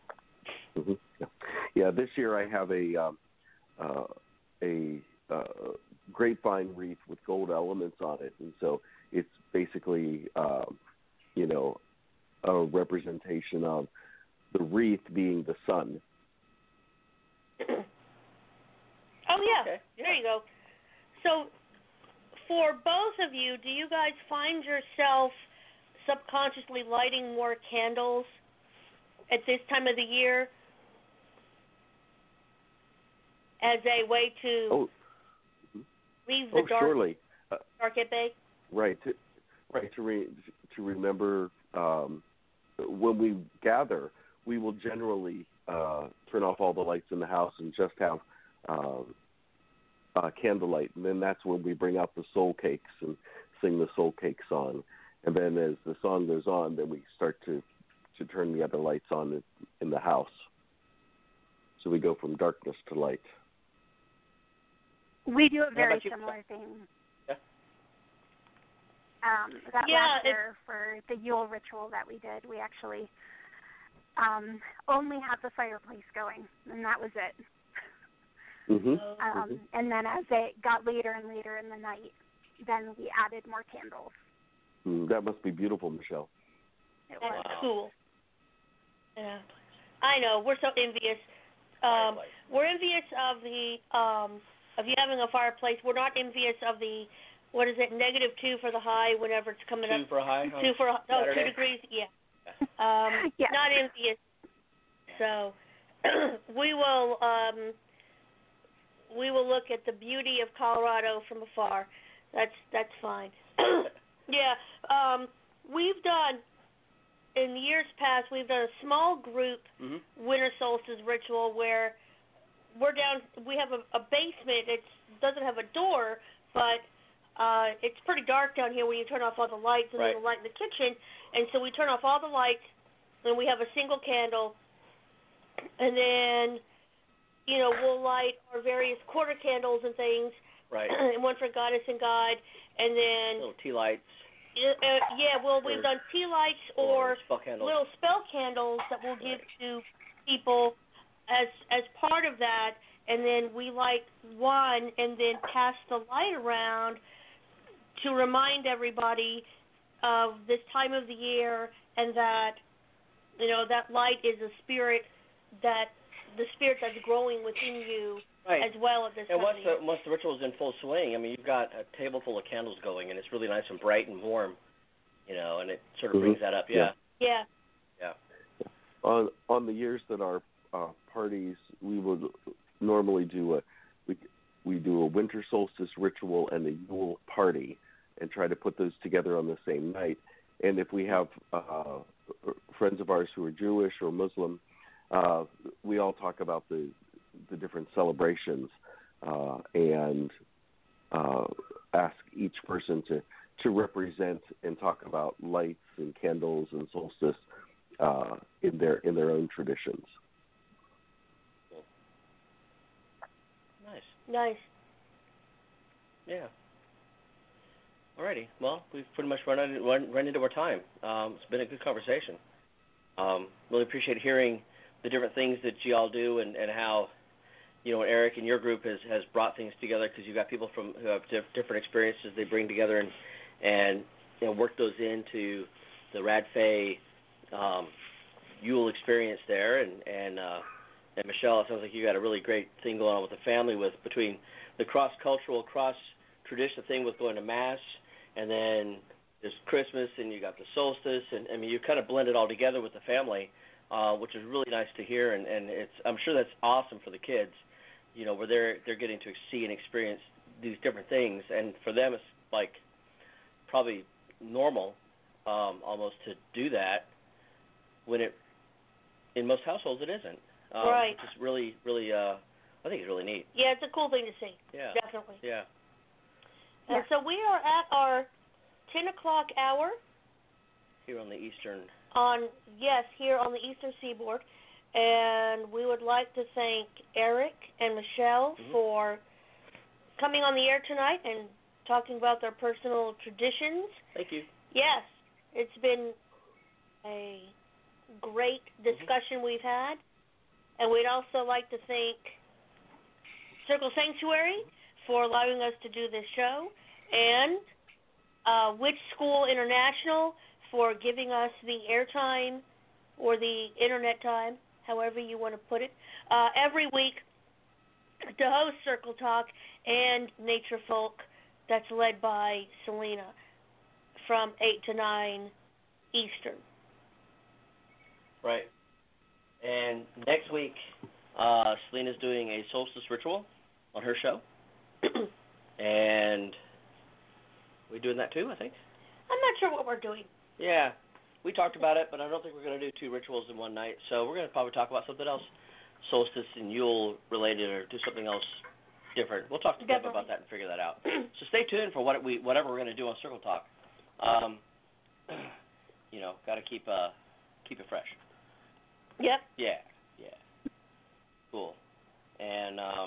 Yeah, this year I have a grapevine wreath with gold elements on it, and so it's basically you know, a representation of the wreath being the sun. Oh yeah. Okay. Yeah. There you go. So for both of you, do you guys find yourself subconsciously lighting more candles at this time of the year as a way to leave the dark, surely. dark at bay? Right. To remember when we gather, we will generally turn off all the lights in the house and just have candlelight, and then that's when we bring out the soul cakes and sing the soul cake song. And then as the song goes on, then we start to turn the other lights on in the house. So we go from darkness to light. We do a very similar thing. Yeah. That last year for the Yule ritual that we did, we actually only had the fireplace going, and that was it. And then as it got later and later in the night, then we added more candles. That must be beautiful, Michelle. It was. That's cool. Yeah, I know. We're so envious. We're envious of the of you having a fireplace. We're not envious of the, what is it, -2 for the high whenever it's coming up. 2 for a high. 2 for 2 degrees. Yeah. Not envious. So we will look at the beauty of Colorado from afar. That's fine. Yeah. We've done, in years past, we've done a small group winter solstice ritual where we have a basement. It doesn't have a door, but it's pretty dark down here when you turn off all the lights and there's a light in the kitchen. And so we turn off all the lights, and we have a single candle, and then, you know, we'll light our various quarter candles and things. Right. And one for Goddess and God, and then little tea lights. We've done tea lights or little spell candles that we'll give to people as part of that, and then we light one and then pass the light around to remind everybody of this time of the year, and that, you know, that light is a spirit, that the spirit that's growing within you as well at this time of the year. Once the ritual's in full swing, I mean, you've got a table full of candles going, and it's really nice and bright and warm, you know, and it sort of brings that up. Yeah. On the years that our parties, we would normally do we do a winter solstice ritual and a Yule party, and try to put those together on the same night. And if we have friends of ours who are Jewish or Muslim, we all talk about the different celebrations and ask each person to represent and talk about lights and candles and solstice in their own traditions. Nice. Yeah. Alrighty. Well, we've pretty much run into our time. It's been a good conversation. Really appreciate hearing the different things that you all do, and how, Eric and your group has brought things together, because you've got people who have different experiences they bring together and work those into the RadFay Yule experience there, and Michelle, it sounds like you got a really great thing going on with the family, between the cross-cultural, cross-traditional thing with going to Mass, and then there's Christmas, and you got the solstice, and I mean, you kind of blend it all together with the family, which is really nice to hear, and I'm sure that's awesome for the kids, where they're getting to see and experience these different things, and for them it's like probably normal almost to do that, when in most households it isn't. Right. Which is really, really, I think it's really neat. Yeah, it's a cool thing to see. Yeah. Definitely. Yeah. And so we are at our 10 o'clock hour. Here on the Eastern. Here on the Eastern Seaboard. And we would like to thank Eric and Michelle for coming on the air tonight and talking about their personal traditions. Thank you. Yes, it's been a great discussion we've had. And we'd also like to thank Circle Sanctuary for allowing us to do this show, and Witch School International for giving us the airtime or the internet time, however you want to put it, every week to host Circle Talk and Nature Folk, that's led by Selena from 8 to 9 Eastern. Right. And next week, Selena's doing a solstice ritual on her show. And we doing that too, I think? I'm not sure what we're doing. Yeah. We talked about it, but I don't think we're going to do 2 rituals in one night. So we're going to probably talk about something else, solstice and Yule related, or do something else different. We'll talk to Deb about that and figure that out. So stay tuned for whatever we're going to do on Circle Talk. Got to keep it fresh. Yep. Yeah. Cool. And are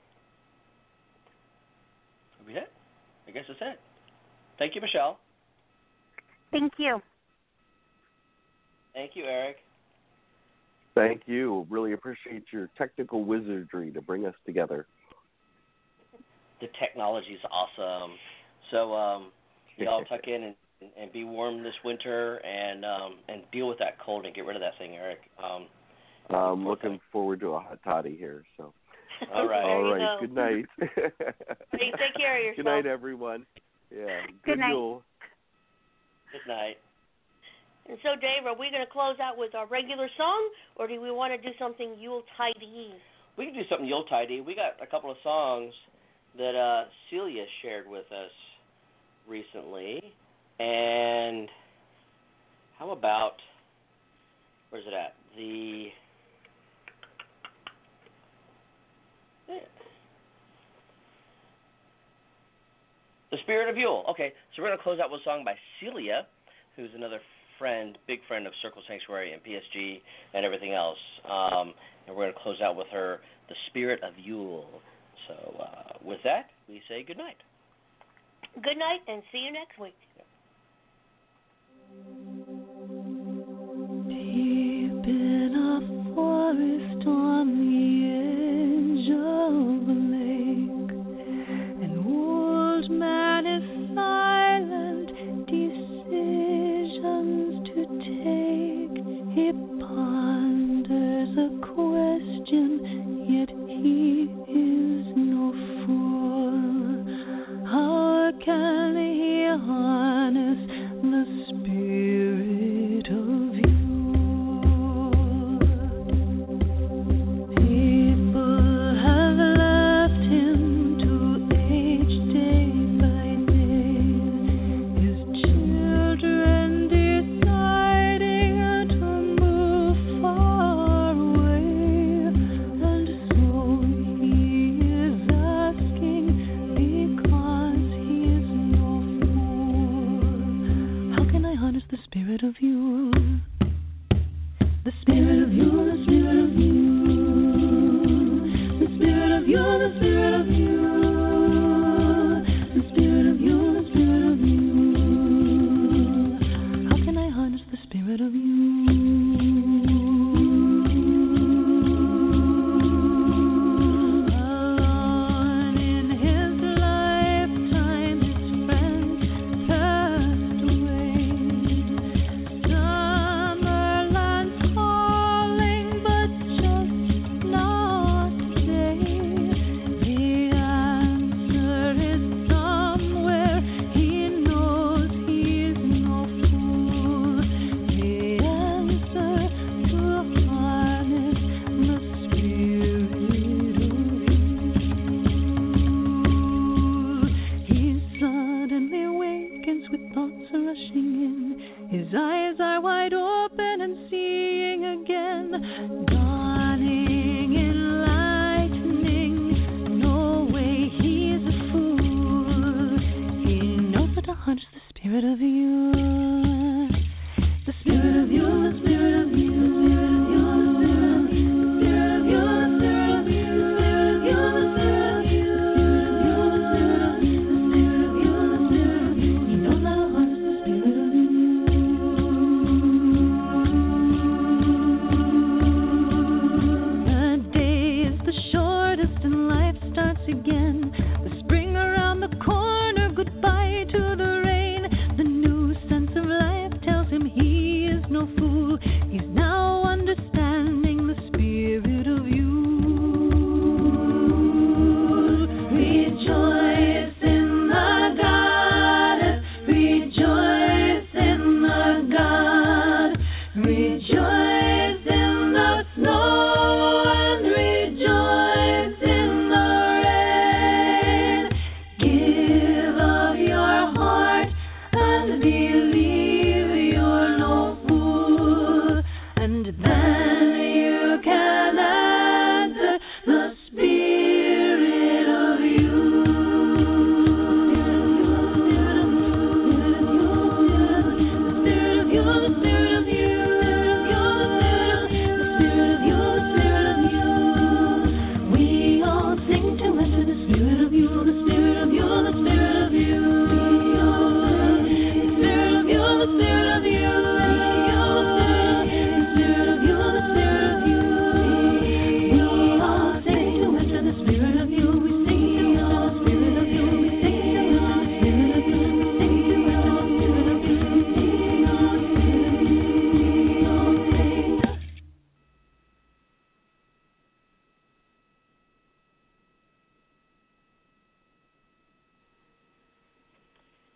we it? I guess that's it. Thank you, Michelle. Thank you. Thank you, Eric. Thank you. Really appreciate your technical wizardry to bring us together. The technology's awesome. So y'all tuck in and be warm this winter, and deal with that cold and get rid of that thing, Eric. I'm looking forward to a hot toddy here. So. All right. All right. Good night. Hey, take care of yourself. Good night, everyone. Yeah. Good night. Yule. Good night. And so, Dave, are we going to close out with our regular song, or do we want to do something Yuletide-y? We can do something Yuletide-y. We got a couple of songs that Celia shared with us recently. And how about, where's it at? The Spirit of Yule. Okay, so we're going to close out with a song by Celia, who's another big friend of Circle Sanctuary and PSG and everything else. And we're going to close out with her, The Spirit of Yule. So with that, we say good night. Good night, and see you next week. Deep in a forest on the edge of a lake, an old man is silent, decisions to take. He ponders a question, yet he is no fool. How can he harness the spirit of you?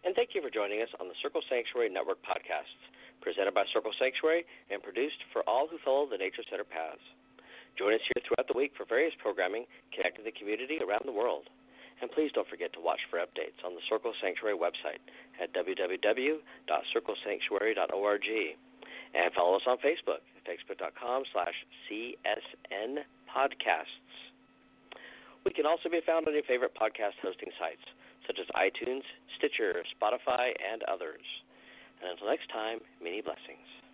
And thank you for joining us on the Circle Sanctuary Network podcasts, presented by Circle Sanctuary and produced for all who follow the Nature Center paths. Join us here throughout the week for various programming connecting the community around the world. And please don't forget to watch for updates on the Circle Sanctuary website at www.circlesanctuary.org. And follow us on Facebook at facebook.com/CSN podcasts. We can also be found on your favorite podcast hosting sites, such as iTunes, Stitcher, Spotify, and others. And until next time, many blessings.